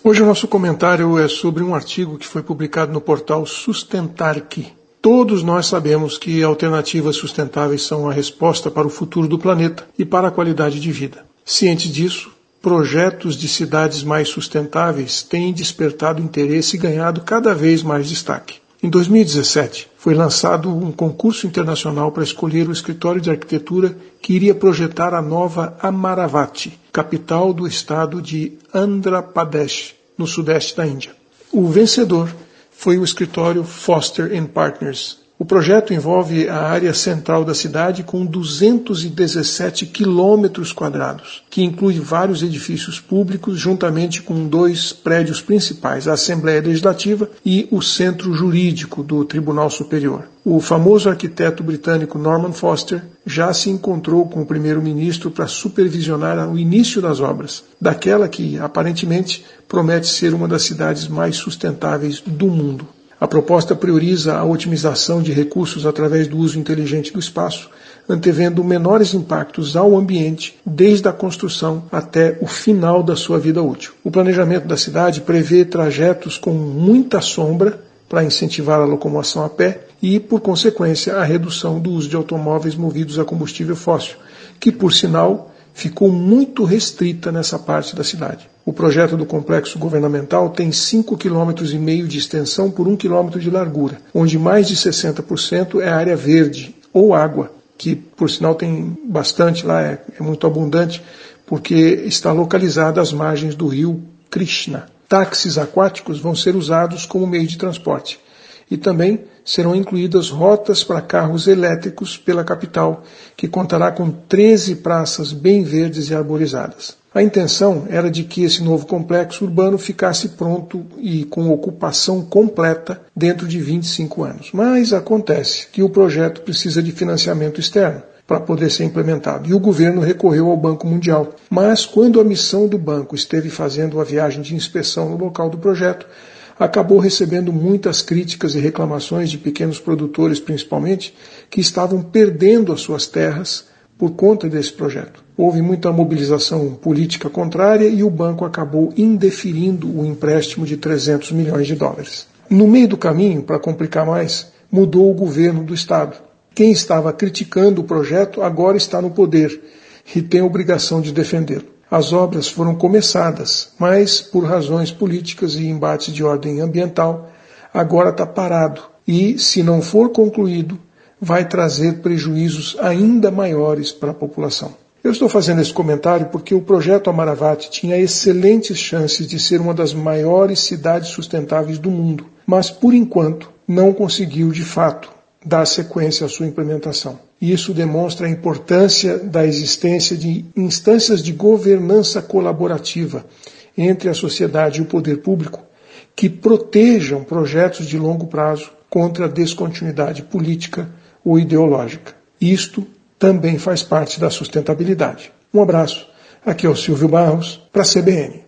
Hoje o nosso comentário é sobre um artigo que foi publicado no portal Sustentarc. Todos nós sabemos que alternativas sustentáveis são a resposta para o futuro do planeta e para a qualidade de vida. Ciente disso, projetos de cidades mais sustentáveis têm despertado interesse e ganhado cada vez mais destaque. Em 2017, foi lançado um concurso internacional para escolher o escritório de arquitetura que iria projetar a nova Amaravati, capital do estado de Andhra Pradesh, no sudeste da Índia. O vencedor foi o escritório Foster & Partners. O projeto envolve a área central da cidade com 217 quilômetros quadrados, que inclui vários edifícios públicos juntamente com 2 prédios principais, a Assembleia Legislativa e o Centro Jurídico do Tribunal Superior. O famoso arquiteto britânico Norman Foster já se encontrou com o primeiro-ministro para supervisionar o início das obras, daquela que, aparentemente, promete ser uma das cidades mais sustentáveis do mundo. A proposta prioriza a otimização de recursos através do uso inteligente do espaço, antevendo menores impactos ao ambiente desde a construção até o final da sua vida útil. O planejamento da cidade prevê trajetos com muita sombra para incentivar a locomoção a pé e, por consequência, a redução do uso de automóveis movidos a combustível fóssil, que, por sinal, ficou muito restrita nessa parte da cidade. O projeto do complexo governamental tem 5,5 km de extensão por 1 km de largura, onde mais de 60% é área verde ou água, que por sinal tem bastante lá, é muito abundante, porque está localizada às margens do rio Krishna. Táxis aquáticos vão ser usados como meio de transporte. E também serão incluídas rotas para carros elétricos pela capital, que contará com 13 praças bem verdes e arborizadas. A intenção era de que esse novo complexo urbano ficasse pronto e com ocupação completa dentro de 25 anos. Mas acontece que o projeto precisa de financiamento externo para poder ser implementado, e o governo recorreu ao Banco Mundial. Mas quando a missão do banco esteve fazendo a viagem de inspeção no local do projeto, acabou recebendo muitas críticas e reclamações de pequenos produtores, principalmente, que estavam perdendo as suas terras por conta desse projeto. Houve muita mobilização política contrária e o banco acabou indeferindo o empréstimo de 300 milhões de dólares. No meio do caminho, para complicar mais, mudou o governo do estado. Quem estava criticando o projeto agora está no poder e tem a obrigação de defendê-lo. As obras foram começadas, mas por razões políticas e embates de ordem ambiental, agora está parado. E, se não for concluído, vai trazer prejuízos ainda maiores para a população. Eu estou fazendo esse comentário porque o projeto Amaravati tinha excelentes chances de ser uma das maiores cidades sustentáveis do mundo, mas, por enquanto, não conseguiu, de fato, dar sequência à sua implementação. Isso demonstra a importância da existência de instâncias de governança colaborativa entre a sociedade e o poder público que protejam projetos de longo prazo contra a descontinuidade política ou ideológica. Isto também faz parte da sustentabilidade. Um abraço. Aqui é o Silvio Barros, para a CBN.